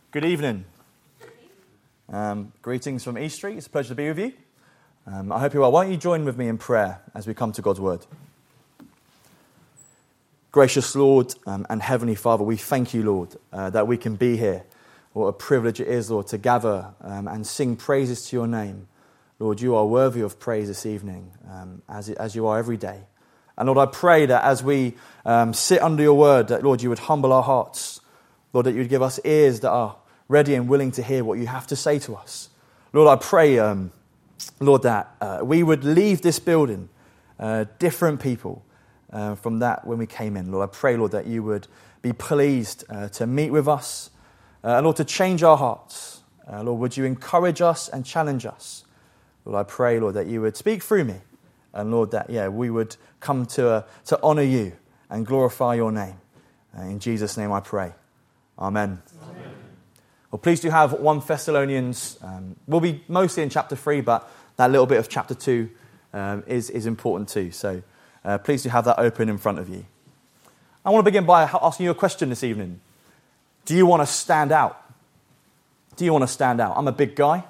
Good evening. Greetings from East Street. It's a pleasure to be with you. I hope you are. Why don't you join with me in prayer as we come to God's Word? Gracious Lord and Heavenly Father, we thank you, Lord, that we can be here. What a privilege it is, Lord, to gather and sing praises to your name. Lord, you are worthy of praise this evening, as you are every day. And Lord, I pray that as we sit under your word, that, Lord, you would humble our hearts. Lord, that you would give us ears that are ready and willing to hear what you have to say to us. Lord, I pray, Lord, that we would leave this building different people from that when we came in. Lord, I pray, Lord, that you would be pleased to meet with us, and Lord, to change our hearts. Lord, would you encourage us and challenge us? Lord, I pray, Lord, that you would speak through me, and Lord, that we would come to honour you and glorify your name. In Jesus' name I pray. Amen. Amen. Well, please do have 1 Thessalonians. We'll be mostly in chapter 3, but that little bit of chapter 2 is important too. So please do have that open in front of you. I want to begin by asking you a question this evening. Do you want to stand out? Do you want to stand out? I'm a big guy.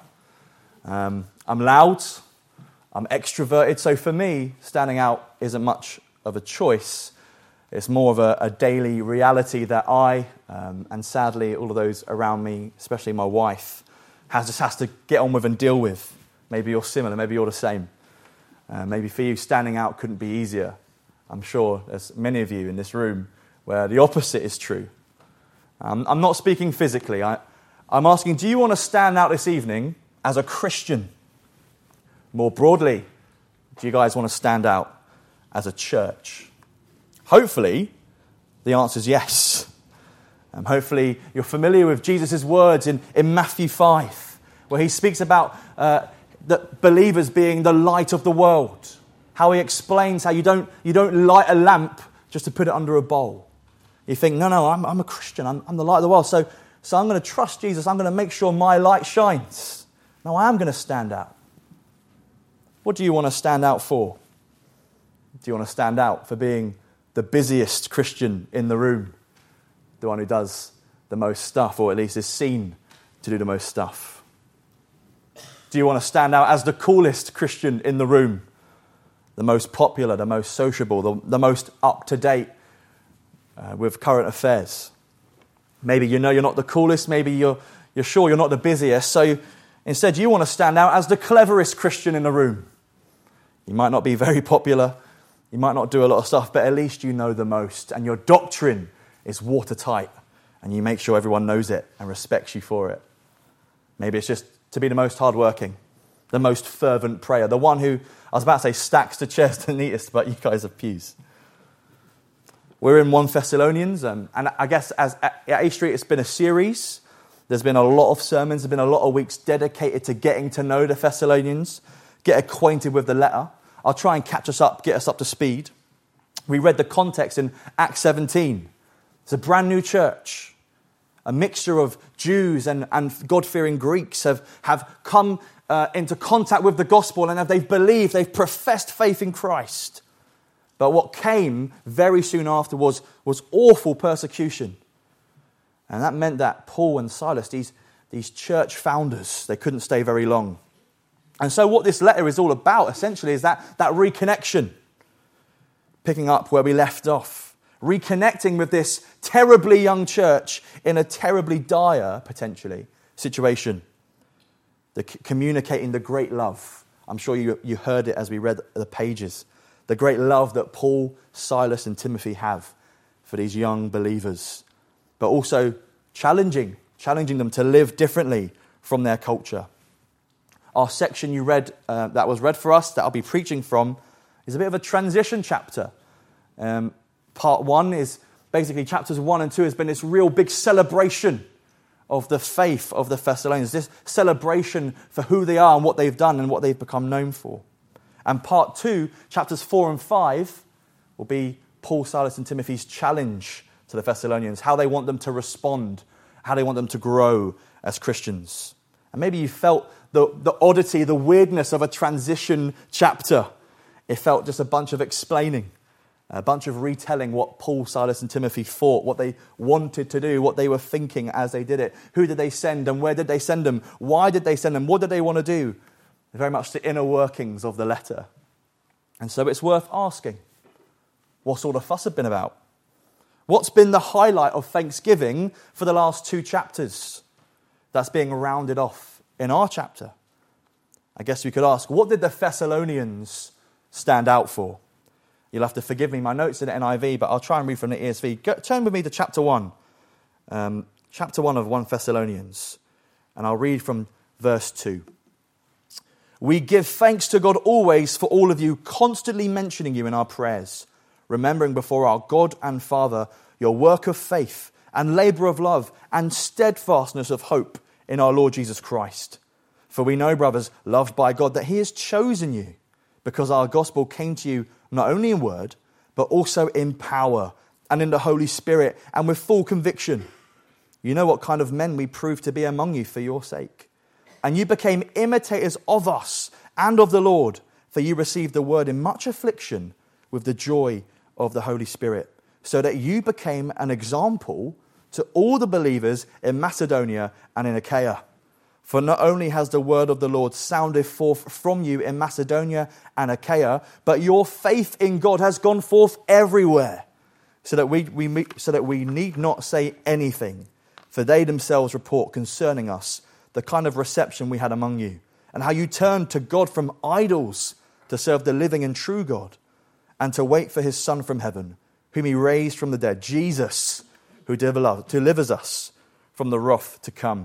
I'm loud. I'm extroverted. So for me, standing out isn't much of a choice. It's more of a daily reality that I, and sadly all of those around me, especially my wife, just has to get on with and deal with. Maybe you're similar, maybe you're the same. Maybe for you, standing out couldn't be easier. I'm sure there's many of you in this room where the opposite is true. I'm not speaking physically. I'm asking, do you want to stand out this evening as a Christian? More broadly, do you guys want to stand out as a church? Hopefully, the answer is yes. Hopefully, you're familiar with Jesus' words in Matthew 5, where he speaks about the believers being the light of the world. How he explains how you don't light a lamp just to put it under a bowl. You think, no, I'm a Christian. I'm the light of the world. So I'm going to trust Jesus. I'm going to make sure my light shines. No, I am going to stand out. What do you want to stand out for? Do you want to stand out for being the busiest Christian in the room? The one who does the most stuff, or at least is seen to do the most stuff? Do you want to stand out as the coolest Christian in the room? The most popular, the most sociable, the most up-to-date with current affairs? Maybe you know you're not the coolest, maybe you're sure you're not the busiest, so instead you want to stand out as the cleverest Christian in the room. You might not be very popular, you might not do a lot of stuff, but at least you know the most, and your doctrine is watertight, and you make sure everyone knows it and respects you for it. Maybe it's just to be the most hardworking, the most fervent prayer, the one who, I was about to say stacks the chairs the neatest, but you guys have pews. We're in 1 Thessalonians, and I guess at East Street it's been a series. There's been a lot of sermons, there's been a lot of weeks dedicated to getting to know the Thessalonians, get acquainted with the letter. I'll try and catch us up, get us up to speed. We read the context in Acts 17. It's a brand new church. A mixture of Jews and God-fearing Greeks have come into contact with the gospel, and they've believed, they've professed faith in Christ. But what came very soon after was awful persecution. And that meant that Paul and Silas, these church founders, they couldn't stay very long. And so what this letter is all about, essentially, is that reconnection. Picking up where we left off. Reconnecting with this terribly young church in a terribly dire, potentially, situation. Communicating the great love. I'm sure you heard it as we read the pages. The great love that Paul, Silas, and Timothy have for these young believers. But also challenging them to live differently from their culture. Our section you read, that was read for us, that I'll be preaching from, is a bit of a transition chapter. Part 1 is basically chapters 1 and 2 has been this real big celebration of the faith of the Thessalonians, this celebration for who they are and what they've done and what they've become known for. And part 2, chapters 4 and 5, will be Paul, Silas, and Timothy's challenge to the Thessalonians, how they want them to respond, how they want them to grow as Christians. And maybe you felt the oddity, the weirdness of a transition chapter. It felt just a bunch of explaining. A bunch of retelling what Paul, Silas, and Timothy thought, what they wanted to do, what they were thinking as they did it. Who did they send and where did they send them? Why did they send them? What did they want to do? Very much the inner workings of the letter. And so it's worth asking, what's all the fuss have been about? What's been the highlight of Thanksgiving for the last 2 chapters that's being rounded off in our chapter? I guess we could ask, what did the Thessalonians stand out for? You'll have to forgive me, my notes in the NIV, but I'll try and read from the ESV. Turn with me to chapter 1. Chapter 1 of 1 Thessalonians. And I'll read from verse 2. We give thanks to God always for all of you, constantly mentioning you in our prayers, remembering before our God and Father your work of faith and labour of love and steadfastness of hope in our Lord Jesus Christ. For we know, brothers, loved by God, that he has chosen you, because our gospel came to you not only in word, but also in power and in the Holy Spirit and with full conviction. You know what kind of men we proved to be among you for your sake. And you became imitators of us and of the Lord, for you received the word in much affliction with the joy of the Holy Spirit, so that you became an example to all the believers in Macedonia and in Achaia. For not only has the word of the Lord sounded forth from you in Macedonia and Achaia, but your faith in God has gone forth everywhere, so that we need not say anything. For they themselves report concerning us the kind of reception we had among you, and how you turned to God from idols to serve the living and true God, and to wait for his Son from heaven, whom he raised from the dead, Jesus, who delivers us from the wrath to come.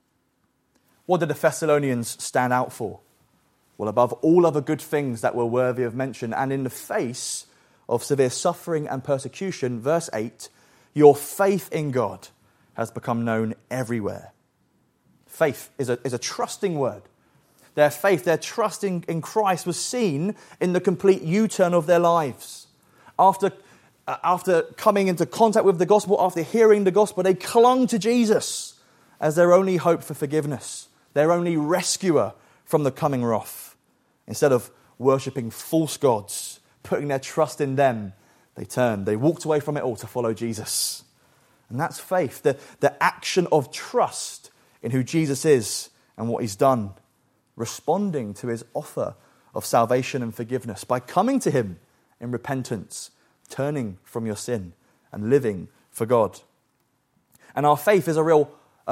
What did the Thessalonians stand out for? Well, above all other good things that were worthy of mention, and in the face of severe suffering and persecution, verse 8, your faith in God has become known everywhere. Faith is a trusting word. Their faith, their trusting in Christ was seen in the complete U-turn of their lives. After coming into contact with the gospel, after hearing the gospel, they clung to Jesus as their only hope for forgiveness, their only rescuer from the coming wrath. Instead of worshipping false gods, putting their trust in them, they walked away from it all to follow Jesus. And that's faith, the action of trust in who Jesus is and what he's done, responding to his offer of salvation and forgiveness by coming to him in repentance, turning from your sin and living for God. And our passage is a real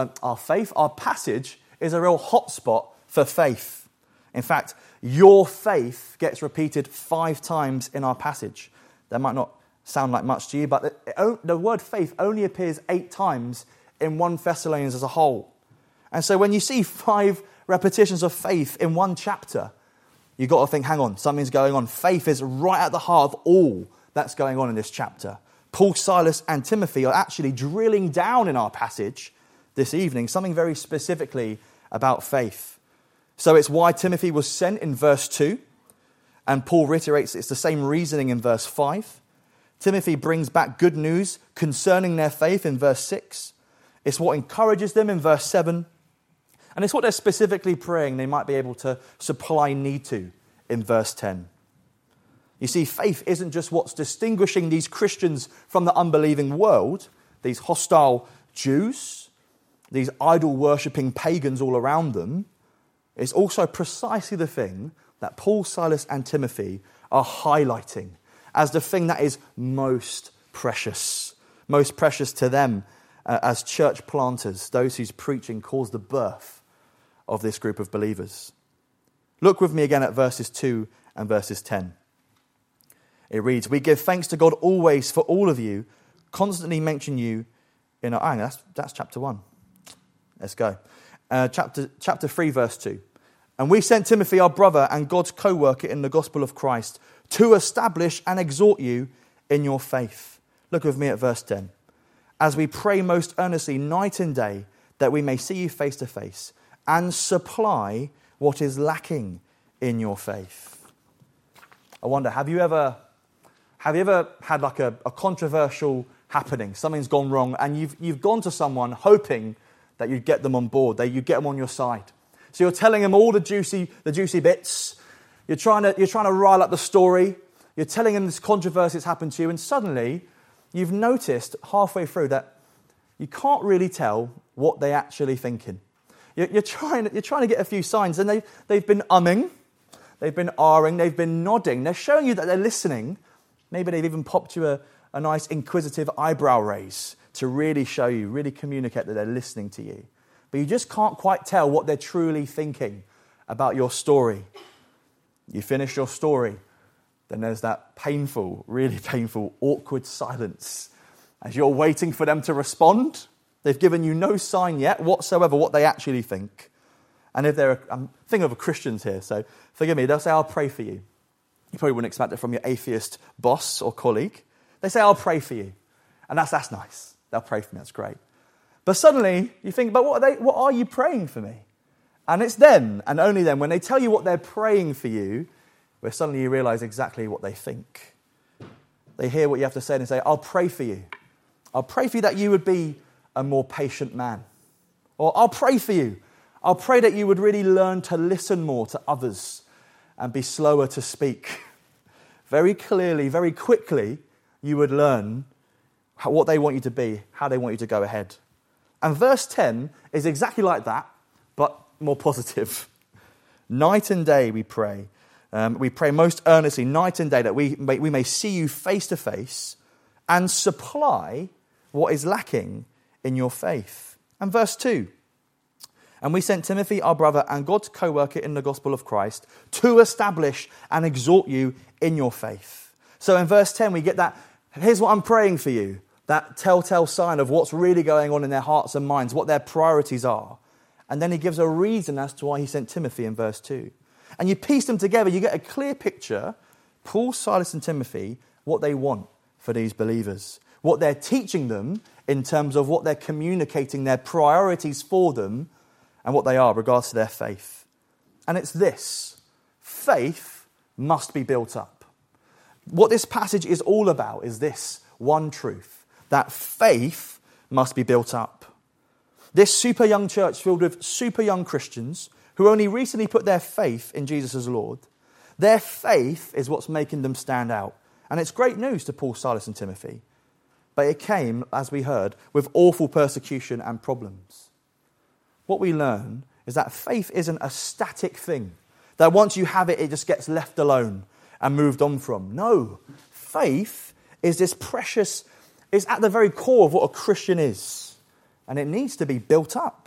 hotspot for faith. In fact, your faith gets repeated 5 times in our passage. That might not sound like much to you, but the word faith only appears 8 times in 1 Thessalonians as a whole. And so when you see 5 repetitions of faith in 1 chapter, you've got to think, hang on, something's going on. Faith is right at the heart of all that's going on in this chapter. Paul, Silas, and Timothy are actually drilling down in our passage this evening, something very specifically about faith. So it's why Timothy was sent in verse 2, and Paul reiterates it's the same reasoning in verse 5. Timothy brings back good news concerning their faith in verse 6. It's what encourages them in verse 7. And it's what they're specifically praying they might be able to supply need to in verse 10. You see, faith isn't just what's distinguishing these Christians from the unbelieving world, these hostile Jews, these idol-worshipping pagans all around them. It's also precisely the thing that Paul, Silas, and Timothy are highlighting as the thing that is most precious to them as church planters, those whose preaching caused the birth of this group of believers. Look with me again at verses 2 and verses 10. It reads, we give thanks to God always for all of you, constantly mention you in our... that's chapter 1. Let's go. Chapter 3, verse 2. And we sent Timothy, our brother and God's co-worker in the gospel of Christ, to establish and exhort you in your faith. Look with me at verse 10. As we pray most earnestly night and day that we may see you face to face and supply what is lacking in your faith. I wonder, have you ever had like a controversial happening? Something's gone wrong and you've gone to someone hoping that you'd get them on board, that you'd get them on your side. So you're telling them all the juicy bits. You're trying to rile up the story. You're telling them this controversy that's happened to you, and suddenly you've noticed halfway through that you can't really tell what they're actually thinking. You're trying to get a few signs, and they've been umming, they've been ahhing, they've been nodding. They're showing you that they're listening. Maybe they've even popped you a nice inquisitive eyebrow raise to really show you, really communicate that they're listening to you. But you just can't quite tell what they're truly thinking about your story. You finish your story, then there's that painful, really painful, awkward silence as you're waiting for them to respond. They've given you no sign yet whatsoever what they actually think. And if I'm thinking of Christians here, so forgive me, they'll say, I'll pray for you. You probably wouldn't expect it from your atheist boss or colleague. They say, I'll pray for you. And that's nice. They'll pray for me, that's great. But suddenly you think, but what are you praying for me? And it's then, and only then, when they tell you what they're praying for you, where suddenly you realize exactly what they think. They hear what you have to say and say, I'll pray for you. I'll pray for you that you would be a more patient man. Or I'll pray for you. I'll pray that you would really learn to listen more to others and be slower to speak. Very clearly, very quickly, you would learn what they want you to be, how they want you to go ahead. And verse 10 is exactly like that, but more positive. Night and day we pray. We pray most earnestly, night and day, that we may see you face to face and supply what is lacking in your faith. And verse 2. And we sent Timothy, our brother, and God's co-worker in the gospel of Christ, to establish and exhort you in your faith. So in verse 10, we get that, here's what I'm praying for you, that telltale sign of what's really going on in their hearts and minds, what their priorities are. And then he gives a reason as to why he sent Timothy in verse 2. And you piece them together, you get a clear picture, Paul, Silas, and Timothy, what they want for these believers, what they're teaching them in terms of what they're communicating, their priorities for them, and what they are regards to their faith. And it's this: faith must be built up. What this passage is all about is this one truth, that faith must be built up. This super young church filled with super young Christians who only recently put their faith in Jesus as Lord, their faith is what's making them stand out. And it's great news to Paul, Silas, and Timothy. But it came, as we heard, with awful persecution and problems. What we learn is that faith isn't a static thing, that once you have it, it just gets left alone and moved on from. No, faith is this precious, is at the very core of what a Christian is. And it needs to be built up.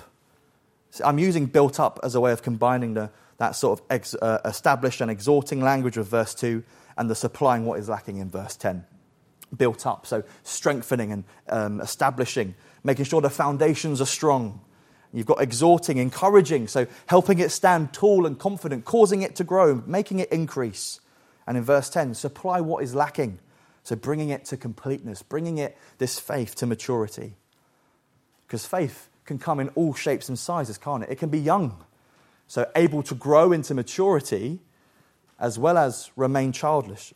So I'm using built up as a way of combining that sort of established and exhorting language of verse 2 and the supplying what is lacking in verse 10. Built up, so strengthening and establishing, making sure the foundations are strong. You've got exhorting, encouraging, so helping it stand tall and confident, causing it to grow, making it increase. And in verse 10, supply what is lacking, so bringing it to completeness, bringing this faith to maturity. Because faith can come in all shapes and sizes, can't it? It can be young, so able to grow into maturity as well as remain childish.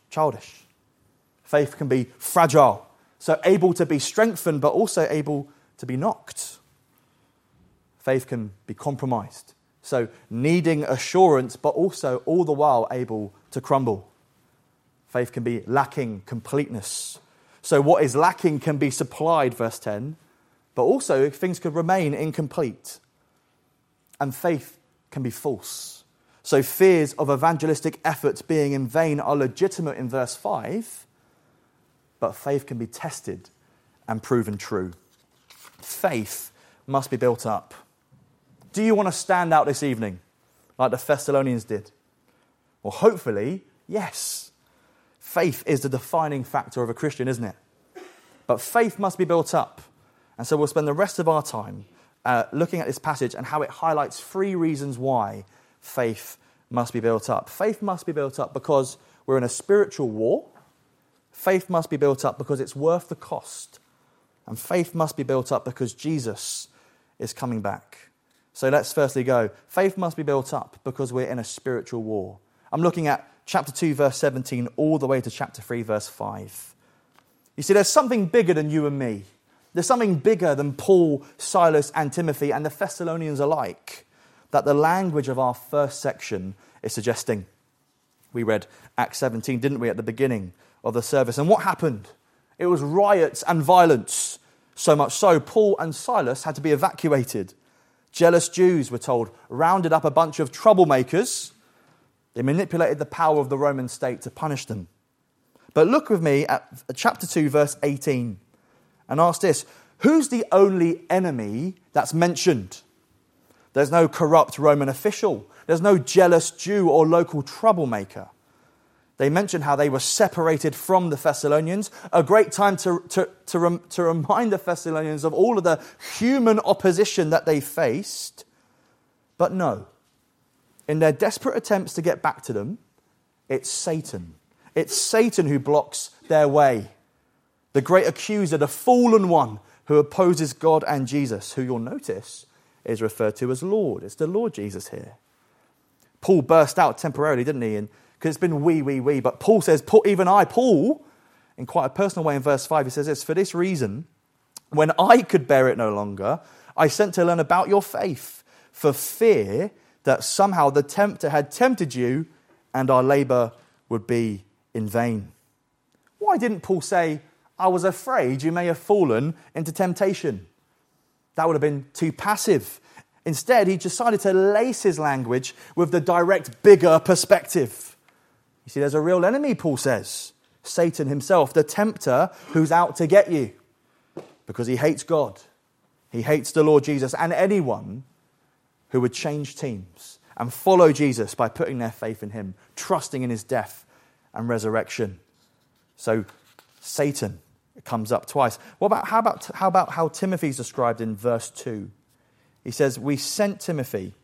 Faith can be fragile, so able to be strengthened but also able to be knocked. Faith can be compromised, so needing assurance but also all the while able to crumble. Faith can be lacking completeness, so what is lacking can be supplied, verse 10, but also things could remain incomplete. And faith can be false. So fears of evangelistic efforts being in vain are legitimate in verse 5, but faith can be tested and proven true. Faith must be built up. Do you want to stand out this evening like the Thessalonians did? Well, hopefully, yes. Faith is the defining factor of a Christian, isn't it? But faith must be built up. And so we'll spend the rest of our time looking at this passage and how it highlights 3 reasons why faith must be built up. Faith must be built up because we're in a spiritual war. Faith must be built up because it's worth the cost. And faith must be built up because Jesus is coming back. So let's firstly go. Faith must be built up because we're in a spiritual war. I'm looking at chapter 2, verse 17, all the way to chapter 3, verse 5. You see, there's something bigger than you and me. There's something bigger than Paul, Silas, and Timothy, and the Thessalonians alike, that the language of our first section is suggesting. We read Acts 17, didn't we, at the beginning of the service? And what happened? It was riots and violence. So much so, Paul and Silas had to be evacuated. Jealous Jews, we're told, rounded up a bunch of troublemakers. They manipulated the power of the Roman state to punish them. But look with me at chapter 2, verse 18, and ask this: who's the only enemy that's mentioned? There's no corrupt Roman official. There's no jealous Jew or local troublemaker. They mention how they were separated from the Thessalonians, a great time to remind the Thessalonians of all of the human opposition that they faced. But no, in their desperate attempts to get back to them, it's Satan. It's Satan who blocks their way. The great accuser, the fallen one who opposes God and Jesus, who you'll notice is referred to as Lord. It's the Lord Jesus here. Paul burst out temporarily, didn't he? Because it's been we, but Paul says, even I, Paul, in quite a personal way in verse 5, he says this: for this reason, when I could bear it no longer, I sent to learn about your faith, for fear that somehow the tempter had tempted you and our labour would be in vain. Why didn't Paul say, I was afraid you may have fallen into temptation? That would have been too passive. Instead, he decided to lace his language with the direct, bigger perspective. You see, there's a real enemy, Paul says. Satan himself, the tempter who's out to get you. Because he hates God. He hates the Lord Jesus and anyone who would change teams and follow Jesus by putting their faith in him, trusting in his death and resurrection. So Satan comes up twice. How about how Timothy's described in verse 2? He says, we sent Timothy,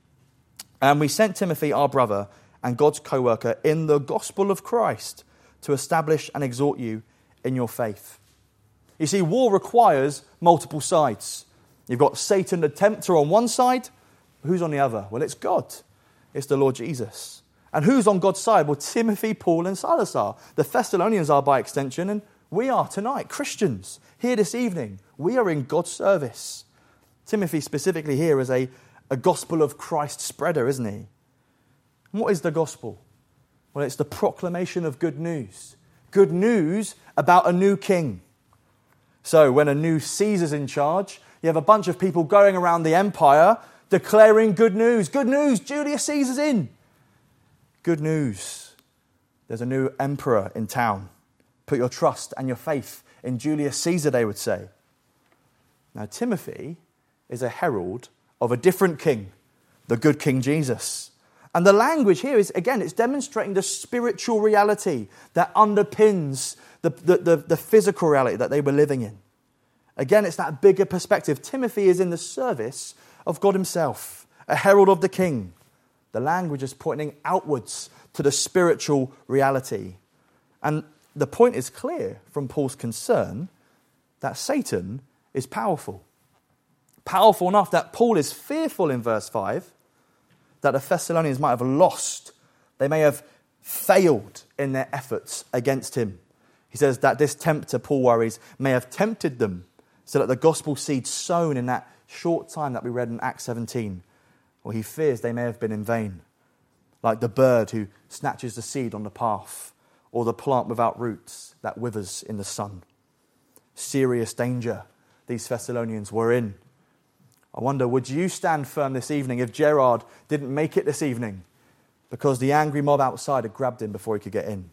our brother and God's co-worker in the gospel of Christ to establish and exhort you in your faith. You see, war requires multiple sides. You've got Satan, the tempter, on one side. Who's on the other? Well, it's God. It's the Lord Jesus. And who's on God's side? Well, Timothy, Paul, and Silas are. The Thessalonians are by extension, and we are tonight, Christians, here this evening. We are in God's service. Timothy specifically here is a gospel of Christ spreader, isn't he? And what is the gospel? Well, it's the proclamation of good news. Good news about a new king. So when a new Caesar's in charge, you have a bunch of people going around the empire declaring good news. Good news, Julius Caesar's in. Good news, there's a new emperor in town. Put your trust and your faith in Julius Caesar, they would say. Now, Timothy is a herald of a different king, the good King Jesus. And the language here is, again, it's demonstrating the spiritual reality that underpins the physical reality that they were living in. Again, it's that bigger perspective. Timothy is in the service of God himself, a herald of the king. The language is pointing outwards to the spiritual reality. And the point is clear from Paul's concern that Satan is powerful. Powerful enough that Paul is fearful in verse 5 that the Thessalonians might have lost. They may have failed in their efforts against him. He says that this tempter, Paul worries, may have tempted them so that the gospel seed sown in that short time that we read in Acts 17, well, he fears they may have been in vain. Like the bird who snatches the seed on the path, or the plant without roots that withers in the sun. Serious danger these Thessalonians were in. I wonder, would you stand firm this evening if Gerard didn't make it this evening because the angry mob outside had grabbed him before he could get in?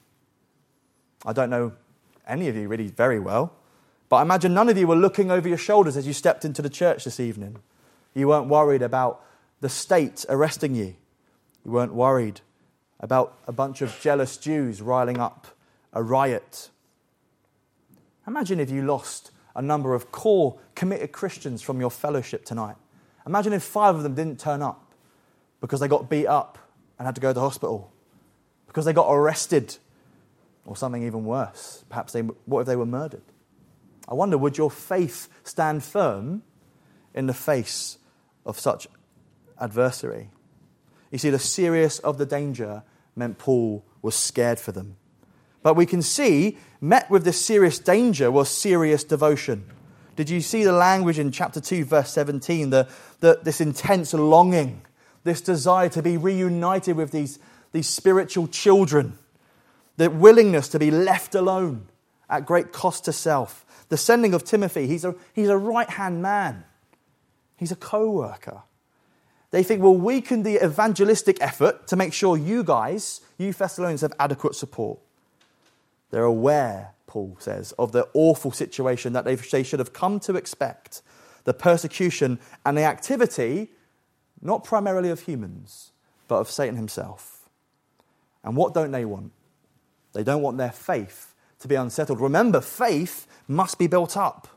I don't know any of you really very well, but I imagine none of you were looking over your shoulders as you stepped into the church this evening. You weren't worried about the state arresting you. You weren't worried about a bunch of jealous Jews riling up a riot. Imagine if you lost a number of core, committed Christians from your fellowship tonight. Imagine if 5 of them didn't turn up because they got beat up and had to go to the hospital, because they got arrested, or something even worse. Perhaps what if they were murdered? I wonder, would your faith stand firm in the face of such adversary? You see, the serious of the danger meant Paul was scared for them. But we can see, met with this serious danger was serious devotion. Did you see the language in chapter 2, verse 17? This intense longing, this desire to be reunited with these spiritual children the willingness to be left alone at great cost to self. The sending of Timothy, he's a right-hand man. He's a co-worker. They think, we'll weaken the evangelistic effort to make sure you Thessalonians, have adequate support. They're aware, Paul says, of the awful situation that they should have come to expect. The persecution and the activity, not primarily of humans, but of Satan himself. And what don't they want? They don't want their faith to be unsettled. Remember, faith must be built up.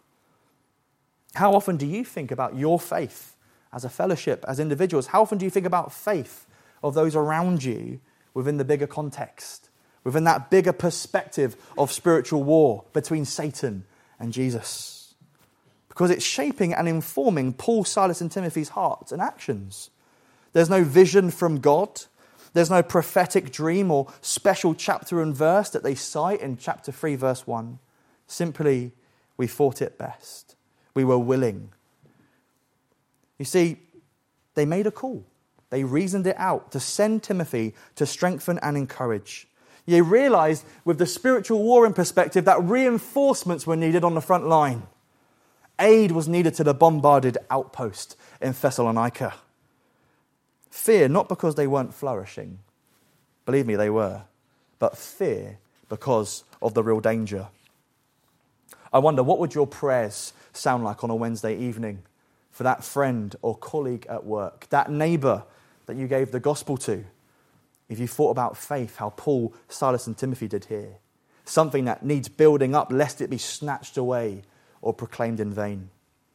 How often do you think about your faith as a fellowship, as individuals? How often do you think about faith of those around you within the bigger context, within that bigger perspective of spiritual war between Satan and Jesus? Because it's shaping and informing Paul, Silas, and Timothy's hearts and actions. There's no vision from God. There's no prophetic dream or special chapter and verse that they cite in chapter 3, verse 1. Simply, we thought it best. We were willing. You see, they made a call. They reasoned it out to send Timothy to strengthen and encourage. They realized with the spiritual war in perspective that reinforcements were needed on the front line. Aid was needed to the bombarded outpost in Thessalonica. Fear, not because they weren't flourishing. Believe me, they were. But fear because of the real danger. I wonder, what would your prayers sound like on a Wednesday evening for that friend or colleague at work, that neighbour that you gave the gospel to, if you thought about faith, how Paul, Silas, and Timothy did here? Something that needs building up lest it be snatched away or proclaimed in vain.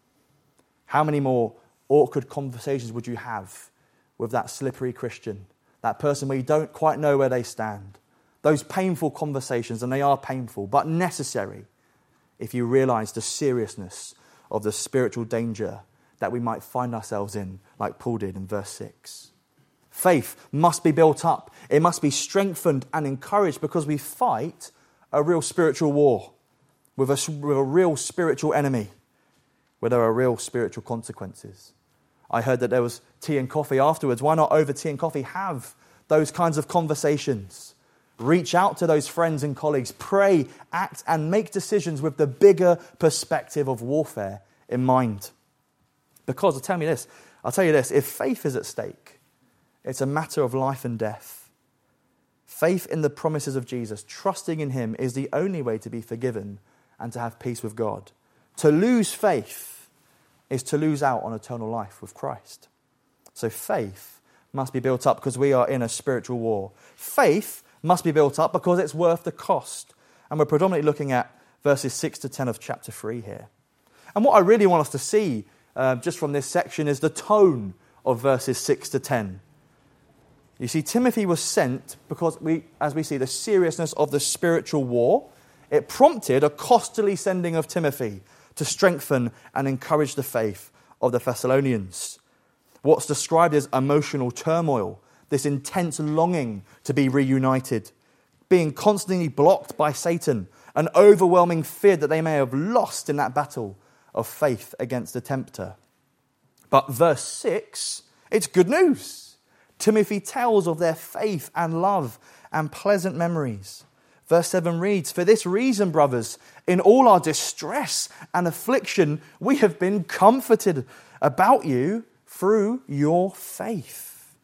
How many more awkward conversations would you have with that slippery Christian, that person where you don't quite know where they stand? Those painful conversations, and they are painful, but necessary if you realise the seriousness of the spiritual danger that we might find ourselves in, like Paul did in verse 6. Faith must be built up. It must be strengthened and encouraged because we fight a real spiritual war with a real spiritual enemy where there are real spiritual consequences. I heard that there was tea and coffee afterwards. Why not over tea and coffee have those kinds of conversations? Reach out to those friends and colleagues. Pray, act, and make decisions with the bigger perspective of warfare in mind. Because, I'll tell you this, if faith is at stake, it's a matter of life and death. Faith in the promises of Jesus, trusting in him, is the only way to be forgiven and to have peace with God. To lose faith is to lose out on eternal life with Christ. So faith must be built up because we are in a spiritual war. Faith must be built up because it's worth the cost. And we're predominantly looking at verses 6 to 10 of chapter 3 here. And what I really want us to see just from this section is the tone of verses 6 to 10. You see, Timothy was sent because, as we see, the seriousness of the spiritual war. It prompted a costly sending of Timothy to strengthen and encourage the faith of the Thessalonians. What's described as emotional turmoil, this intense longing to be reunited, being constantly blocked by Satan, an overwhelming fear that they may have lost in that battle of faith against the tempter. But verse 6, it's good news. Timothy tells of their faith and love and pleasant memories. Verse 7 reads, "For this reason, brothers, in all our distress and affliction, we have been comforted about you through your faith."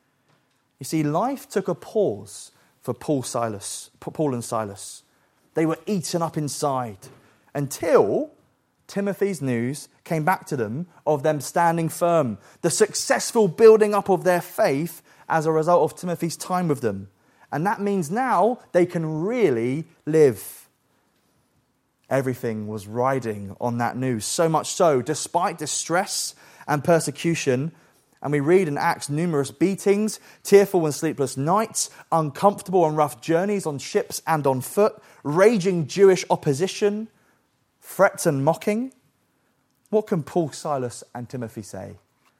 You see, life took a pause for Paul and Silas. They were eaten up inside until Timothy's news came back to them of them standing firm, the successful building up of their faith as a result of Timothy's time with them. And that means now they can really live. Everything was riding on that news. So much so, despite distress and persecution, and we read in Acts numerous beatings, tearful and sleepless nights, uncomfortable and rough journeys on ships and on foot, raging Jewish opposition, threats and mocking. What can Paul, Silas, and Timothy say?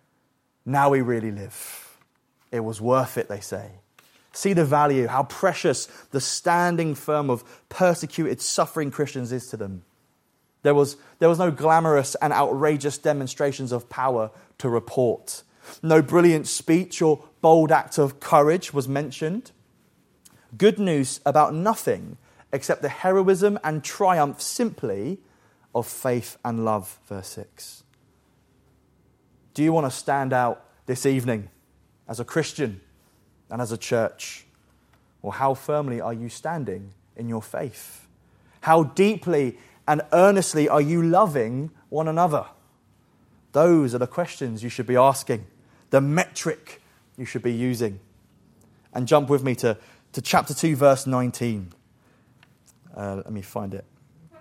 Now we really live. It was worth it, they say. See the value, how precious the standing firm of persecuted, suffering Christians is to them. There was no glamorous and outrageous demonstrations of power to report. No brilliant speech or bold act of courage was mentioned. Good news about nothing except the heroism and triumph simply of faith and love, verse 6. Do you want to stand out this evening as a Christian and as a church? Or how firmly are you standing in your faith? How deeply and earnestly are you loving one another? Those are the questions you should be asking, the metric you should be using. And jump with me to chapter 2, verse 19. Let me find it.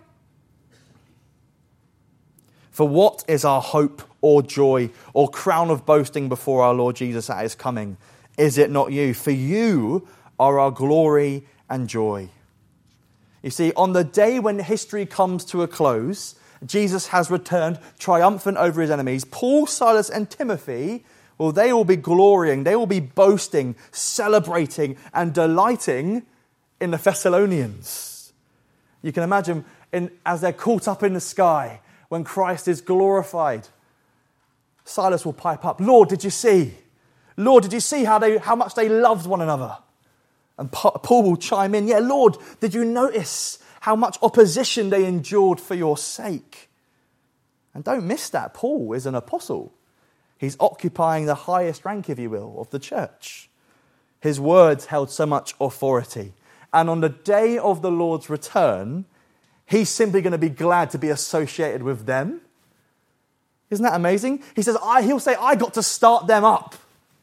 For what is our hope or joy or crown of boasting before our Lord Jesus at his coming? Is it not you? For you are our glory and joy. You see, on the day when history comes to a close, Jesus has returned triumphant over his enemies. Paul, Silas, and Timothy, well, they will be glorying, they will be boasting, celebrating, and delighting in the Thessalonians. You can imagine as they're caught up in the sky, when Christ is glorified, Silas will pipe up, Lord, did you see? Lord, did you see how much they loved one another? And Paul will chime in, yeah, Lord, did you notice how much opposition they endured for your sake? And don't miss that. Paul is an apostle. He's occupying the highest rank, if you will, of the church. His words held so much authority. And on the day of the Lord's return, he's simply going to be glad to be associated with them. Isn't that amazing? He'll say, I got to start them up.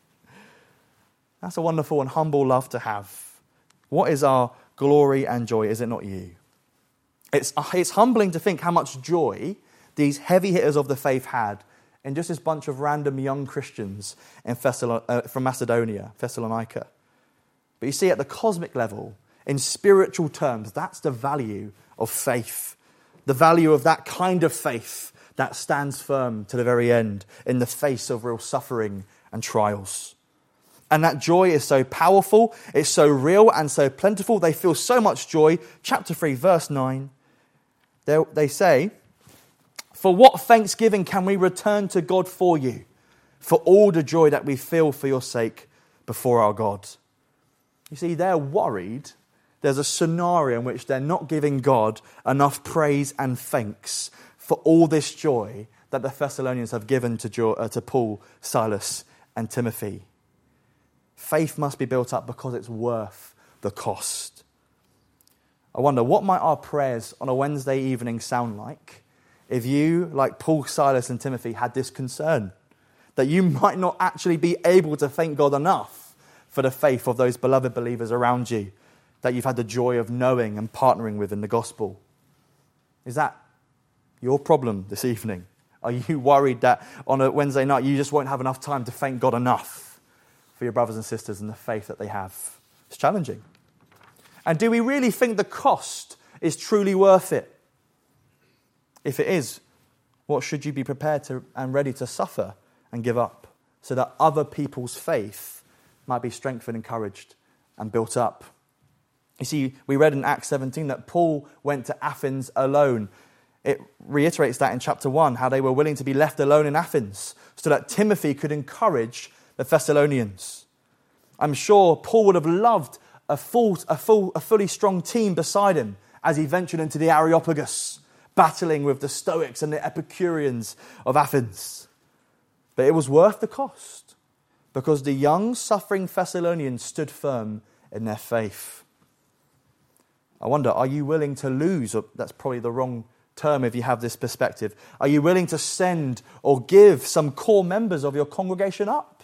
That's a wonderful and humble love to have. What is our glory and joy? Is it not you? It's humbling to think how much joy these heavy hitters of the faith had in just this bunch of random young Christians from Macedonia, Thessalonica. But you see, at the cosmic level, in spiritual terms, that's the value of faith. The value of that kind of faith that stands firm to the very end in the face of real suffering and trials. And that joy is so powerful, it's so real and so plentiful. They feel so much joy. Chapter 3, verse 9, they say, for what thanksgiving can we return to God for you, for all the joy that we feel for your sake before our God? You see, they're worried. There's a scenario in which they're not giving God enough praise and thanks for all this joy that the Thessalonians have given to Paul, Silas, and Timothy. Faith must be built up because it's worth the cost. I wonder, what might our prayers on a Wednesday evening sound like if you, like Paul, Silas, and Timothy, had this concern that you might not actually be able to thank God enough for the faith of those beloved believers around you that you've had the joy of knowing and partnering with in the gospel? Is that your problem this evening? Are you worried that on a Wednesday night you just won't have enough time to thank God enough for your brothers and sisters and the faith that they have? It's challenging. And do we really think the cost is truly worth it? If it is, what should you be prepared to and ready to suffer and give up so that other people's faith might be strengthened, encouraged, and built up? You see, we read in Acts 17 that Paul went to Athens alone. It reiterates that in chapter 1, how they were willing to be left alone in Athens so that Timothy could encourage the Thessalonians. I'm sure Paul would have loved a fully strong team beside him as he ventured into the Areopagus, battling with the Stoics and the Epicureans of Athens. But it was worth the cost because the young, suffering Thessalonians stood firm in their faith. I wonder, are you willing to lose? Or that's probably the wrong term if you have this perspective. Are you willing to send or give some core members of your congregation up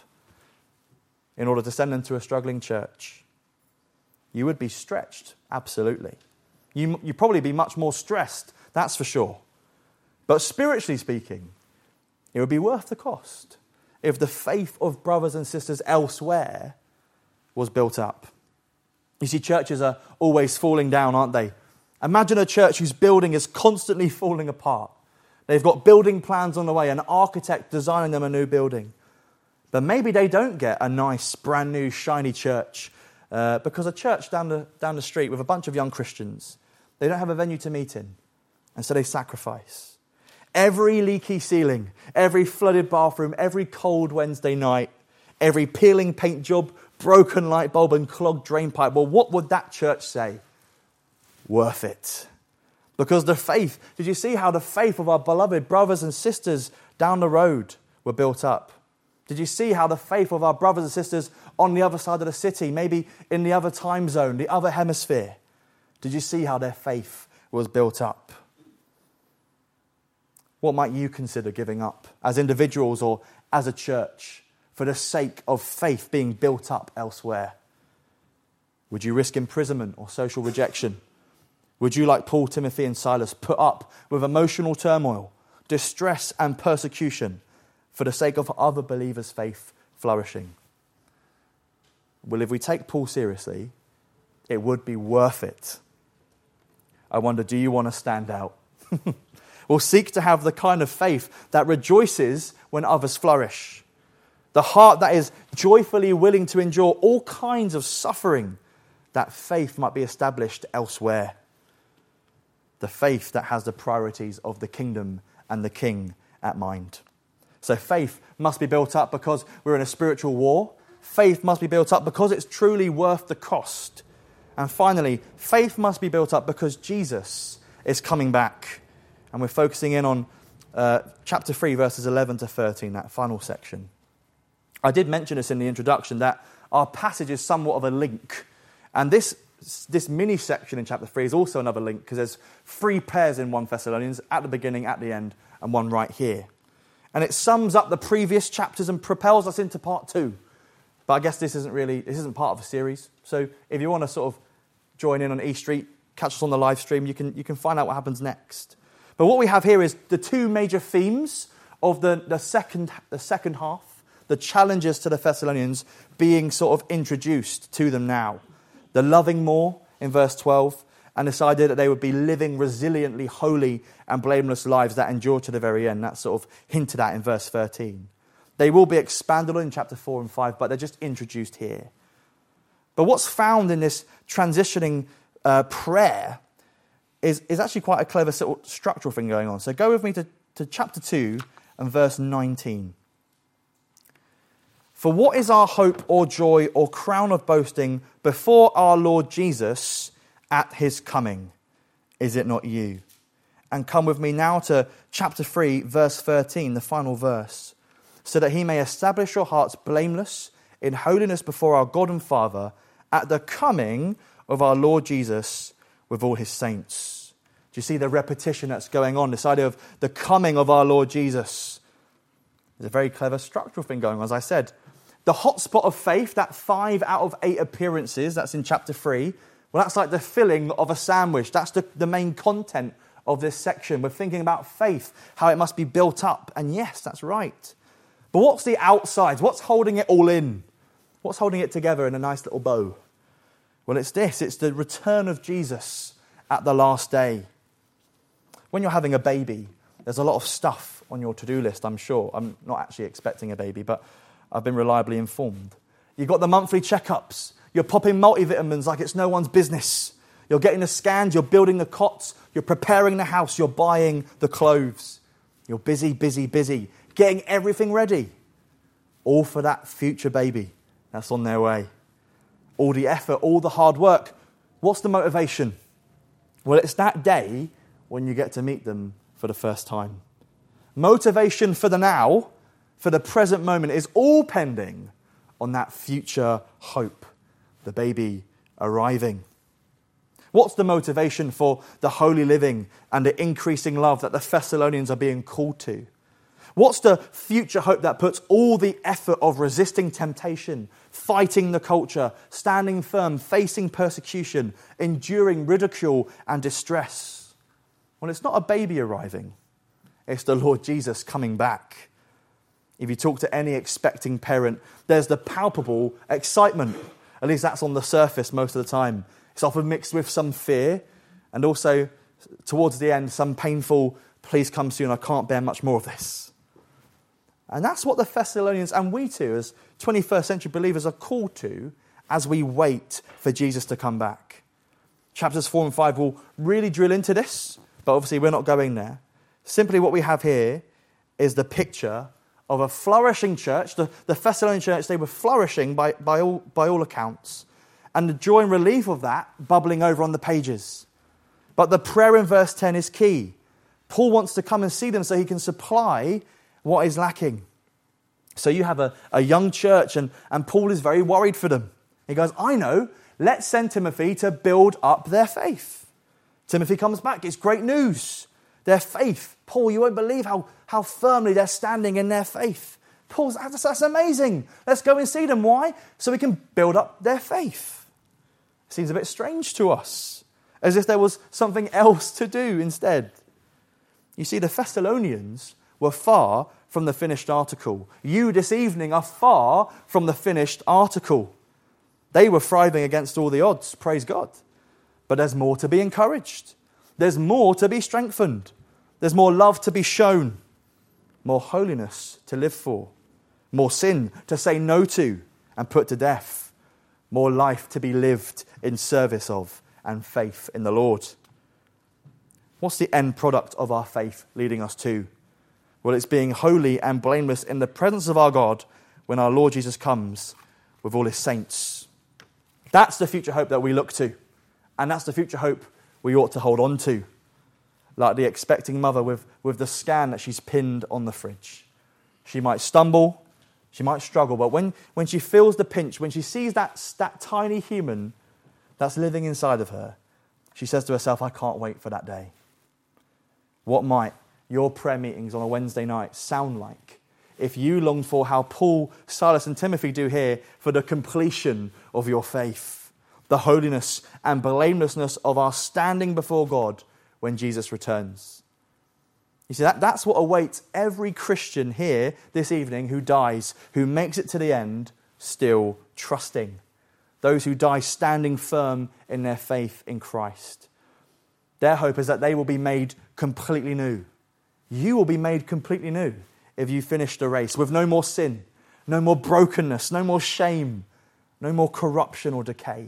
in order to send them to a struggling church? You would be stretched, absolutely. You'd probably be much more stressed, that's for sure. But spiritually speaking, it would be worth the cost if the faith of brothers and sisters elsewhere was built up. You see, churches are always falling down, aren't they? Imagine a church whose building is constantly falling apart. They've got building plans on the way, an architect designing them a new building. But maybe they don't get a nice, brand new, shiny church because a church down the street with a bunch of young Christians, they don't have a venue to meet in. And so they sacrifice. Every leaky ceiling, every flooded bathroom, every cold Wednesday night, every peeling paint job, broken light bulb and clogged drain pipe. Well, what would that church say? Worth it. Because the faith, did you see how the faith of our beloved brothers and sisters down the road were built up? Did you see how the faith of our brothers and sisters on the other side of the city, maybe in the other time zone, the other hemisphere, did you see how their faith was built up? What might you consider giving up as individuals or as a church for the sake of faith being built up elsewhere? Would you risk imprisonment or social rejection? Would you, like Paul, Timothy and Silas, put up with emotional turmoil, distress and persecution for the sake of other believers' faith flourishing? Well, if we take Paul seriously, it would be worth it. I wonder, do you want to stand out? Or seek to have the kind of faith that rejoices when others flourish? The heart that is joyfully willing to endure all kinds of suffering, that faith might be established elsewhere. The faith that has the priorities of the kingdom and the king at mind. So faith must be built up because we're in a spiritual war. Faith must be built up because it's truly worth the cost. And finally, faith must be built up because Jesus is coming back. And we're focusing in on chapter 3, verses 11 to 13, that final section. I did mention this in the introduction, that our passage is somewhat of a link. And this mini section in chapter 3 is also another link, because there's 3 pairs in 1 Thessalonians, at the beginning, at the end, and one right here. And it sums up the previous chapters and propels us into part 2. But I guess this isn't part of a series. So if you want to sort of join in on E Street, catch us on the live stream, you can find out what happens next. But what we have here is the 2 major themes of the second half, the challenges to the Thessalonians being sort of introduced to them now. The loving more in verse 12, and this idea that they would be living resiliently, holy and blameless lives that endure to the very end. That's sort of hinted at in verse 13. They will be expanded on in chapter 4 and 5, but they're just introduced here. But what's found in this transitioning prayer is actually quite a clever sort of structural thing going on. So go with me to chapter 2 and verse 19. For what is our hope or joy or crown of boasting before our Lord Jesus at his coming? Is it not you? And come with me now to chapter 3, verse 13, the final verse. So that he may establish your hearts blameless in holiness before our God and Father at the coming of our Lord Jesus with all his saints. Do you see the repetition that's going on? This idea of the coming of our Lord Jesus. There's a very clever structural thing going on, as I said. The hotspot of faith, that 5 out of 8 appearances, that's in chapter 3. Well, that's like the filling of a sandwich. That's the main content of this section. We're thinking about faith, how it must be built up. And yes, that's right. But what's the outside? What's holding it all in? What's holding it together in a nice little bow? Well, it's this. It's the return of Jesus at the last day. When you're having a baby, there's a lot of stuff on your to-do list, I'm sure. I'm not actually expecting a baby, but I've been reliably informed. You've got the monthly checkups. You're popping multivitamins like it's no one's business. You're getting the scans. You're building the cots. You're preparing the house. You're buying the clothes. You're busy, busy, busy, getting everything ready. All for that future baby that's on their way. All the effort, all the hard work. What's the motivation? Well, it's that day when you get to meet them for the first time. Motivation for the now, for the present moment, is all pending on that future hope, the baby arriving. What's the motivation for the holy living and the increasing love that the Thessalonians are being called to? What's the future hope that puts all the effort of resisting temptation, fighting the culture, standing firm, facing persecution, enduring ridicule and distress? Well, it's not a baby arriving. It's the Lord Jesus coming back. If you talk to any expecting parent, there's the palpable excitement. At least that's on the surface most of the time. It's often mixed with some fear and also, towards the end, some painful, please come soon, I can't bear much more of this. And that's what the Thessalonians and we too, as 21st century believers, are called to as we wait for Jesus to come back. Chapters 4 and 5 will really drill into this, but obviously we're not going there. Simply what we have here is the picture of a flourishing church. The Thessalonian church, they were flourishing by all accounts. And the joy and relief of that bubbling over on the pages. But the prayer in verse 10 is key. Paul wants to come and see them so he can supply what is lacking. So you have a young church and Paul is very worried for them. He goes, I know, let's send Timothy to build up their faith. Timothy comes back, it's great news. Their faith. Paul, you won't believe how firmly they're standing in their faith. Paul's, that's amazing. Let's go and see them. Why? So we can build up their faith. Seems a bit strange to us, as if there was something else to do instead. You see, the Thessalonians were far from the finished article. You this evening are far from the finished article. They were thriving against all the odds, praise God. But there's more to be encouraged. There's more to be strengthened. There's more love to be shown. More holiness to live for. More sin to say no to and put to death. More life to be lived in service of and faith in the Lord. What's the end product of our faith leading us to? Well, it's being holy and blameless in the presence of our God when our Lord Jesus comes with all his saints. That's the future hope that we look to. And that's the future hope we ought to hold on to. Like the expecting mother with the scan that she's pinned on the fridge. She might stumble, she might struggle, but when she feels the pinch, when she sees that tiny human that's living inside of her, she says to herself, I can't wait for that day. What might your prayer meetings on a Wednesday night sound like if you longed for how Paul, Silas and Timothy do here for the completion of your faith, the holiness and blamelessness of our standing before God when Jesus returns? You see, that's what awaits every Christian here this evening who dies, who makes it to the end, still trusting. Those who die standing firm in their faith in Christ. Their hope is that they will be made completely new. You will be made completely new if you finish the race with no more sin, no more brokenness, no more shame, no more corruption or decay.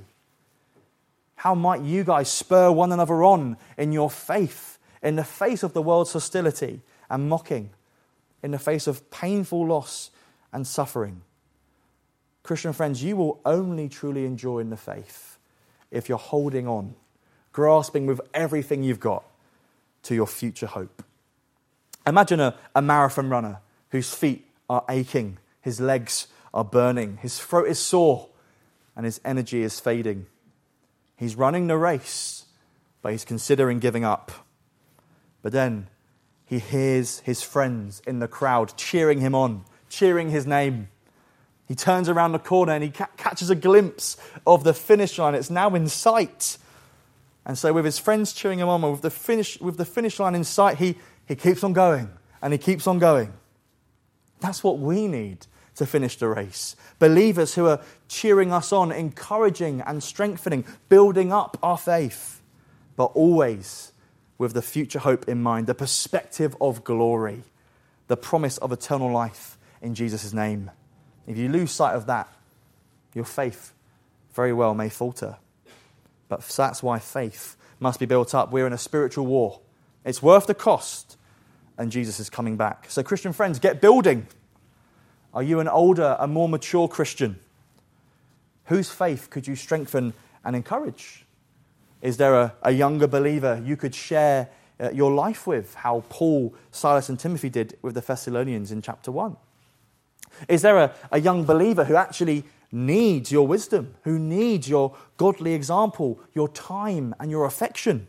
How might you guys spur one another on in your faith, in the face of the world's hostility and mocking, in the face of painful loss and suffering? Christian friends, you will only truly enjoy in the faith if you're holding on, grasping with everything you've got to your future hope. Imagine a marathon runner whose feet are aching, his legs are burning, his throat is sore, and his energy is fading. He's running the race, but he's considering giving up. But then he hears his friends in the crowd cheering him on, cheering his name. He turns around the corner and he catches a glimpse of the finish line. It's now in sight. And so with his friends cheering him on, with the finish line in sight, he keeps on going and he keeps on going. That's what we need to finish the race. Believers who are cheering us on, encouraging and strengthening, building up our faith, but always with the future hope in mind, the perspective of glory, the promise of eternal life in Jesus' name. If you lose sight of that, your faith very well may falter. But that's why faith must be built up. We're in a spiritual war. It's worth the cost, and Jesus is coming back. So Christian friends, get building. Are you an older, a more mature Christian? Whose faith could you strengthen and encourage? Is there a younger believer you could share your life with, how Paul, Silas and Timothy did with the Thessalonians in chapter 1? Is there a young believer who actually needs your wisdom, who needs your godly example, your time and your affection?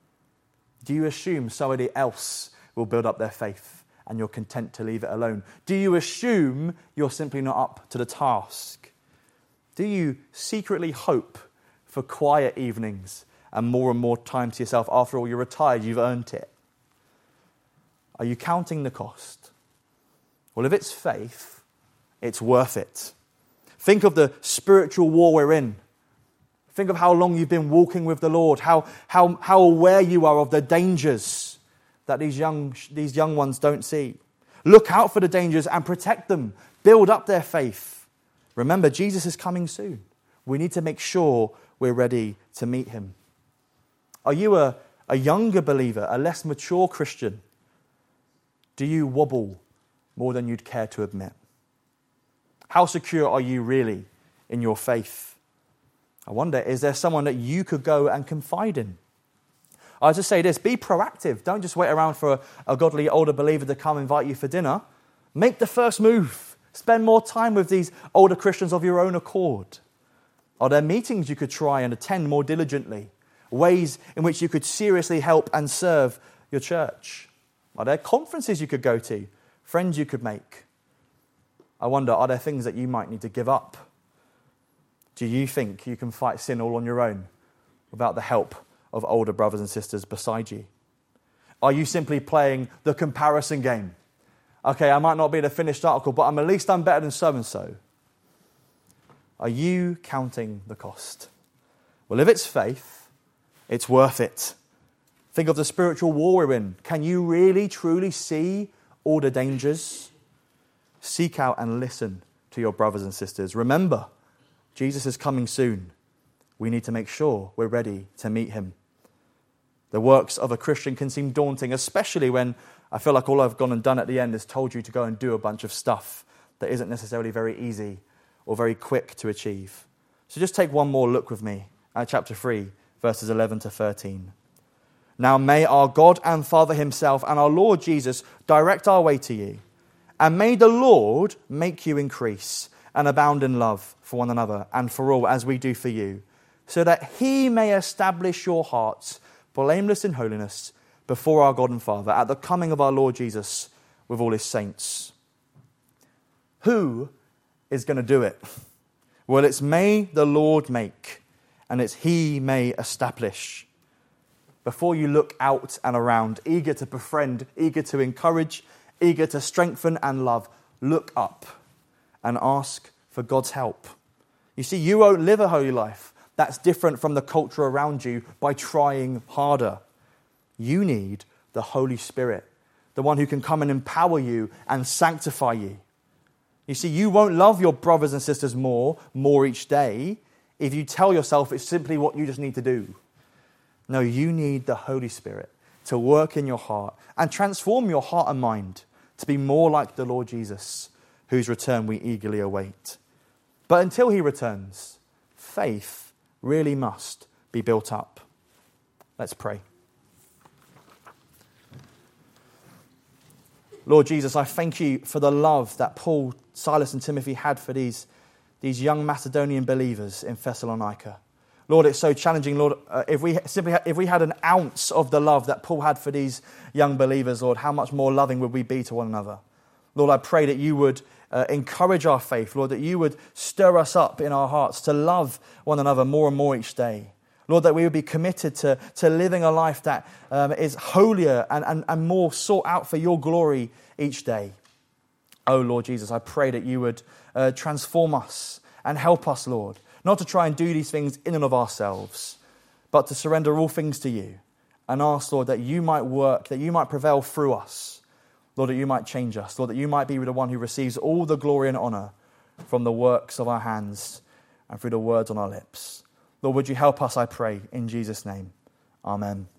Do you assume somebody else will build up their faith and you're content to leave it alone? Do you assume you're simply not up to the task? Do you secretly hope for quiet evenings and more time to yourself? After all, you're retired, you've earned it. Are you counting the cost? Well, if it's faith, it's worth it. Think of the spiritual war we're in. Think of how long you've been walking with the Lord, how aware you are of the dangers that these young ones don't see. Look out for the dangers and protect them. Build up their faith. Remember, Jesus is coming soon. We need to make sure we're ready to meet him. Are you a younger believer, a less mature Christian? Do you wobble more than you'd care to admit? How secure are you really in your faith? I wonder, is there someone that you could go and confide in? I just say this, be proactive. Don't just wait around for a godly older believer to come invite you for dinner. Make the first move. Spend more time with these older Christians of your own accord. Are there meetings you could try and attend more diligently? Ways in which you could seriously help and serve your church? Are there conferences you could go to? Friends you could make? I wonder, are there things that you might need to give up? Do you think you can fight sin all on your own without the help of older brothers and sisters beside you? Are you simply playing the comparison game? Okay, I might not be the finished article, but at least I'm better than so-and-so. Are you counting the cost? Well, if it's faith, it's worth it. Think of the spiritual war we're in. Can you really, truly see all the dangers? Seek out and listen to your brothers and sisters. Remember, Jesus is coming soon. We need to make sure we're ready to meet him. The works of a Christian can seem daunting, especially when I feel like all I've gone and done at the end is told you to go and do a bunch of stuff that isn't necessarily very easy or very quick to achieve. So just take one more look with me at chapter 3, verses 11 to 13. Now may our God and Father himself and our Lord Jesus direct our way to you. And may the Lord make you increase and abound in love for one another and for all as we do for you, so that he may establish your hearts blameless in holiness before our God and Father at the coming of our Lord Jesus with all his saints. Who is going to do it? Well, it's may the Lord make, and it's he may establish. Before you look out and around, eager to befriend, eager to encourage, eager to strengthen and love, look up and ask for God's help. You see, you won't live a holy life that's different from the culture around you by trying harder. You need the Holy Spirit, the one who can come and empower you and sanctify you. You see, you won't love your brothers and sisters more each day if you tell yourself it's simply what you just need to do. No, you need the Holy Spirit to work in your heart and transform your heart and mind to be more like the Lord Jesus, whose return we eagerly await. But until he returns, faith really must be built up. Let's pray. Lord Jesus, I thank you for the love that Paul, Silas and Timothy had for these young Macedonian believers in Thessalonica. Lord, it's so challenging, Lord, if we had an ounce of the love that Paul had for these young believers, Lord, how much more loving would we be to one another? Lord, I pray that you would encourage our faith, Lord, that you would stir us up in our hearts to love one another more and more each day. Lord, that we would be committed to living a life that is holier and more sought out for your glory each day. Oh, Lord Jesus, I pray that you would transform us and help us, Lord, not to try and do these things in and of ourselves, but to surrender all things to you and ask, Lord, that you might work, that you might prevail through us. Lord, that you might change us. Lord, that you might be the one who receives all the glory and honor from the works of our hands and through the words on our lips. Lord, would you help us, I pray, in Jesus' name. Amen.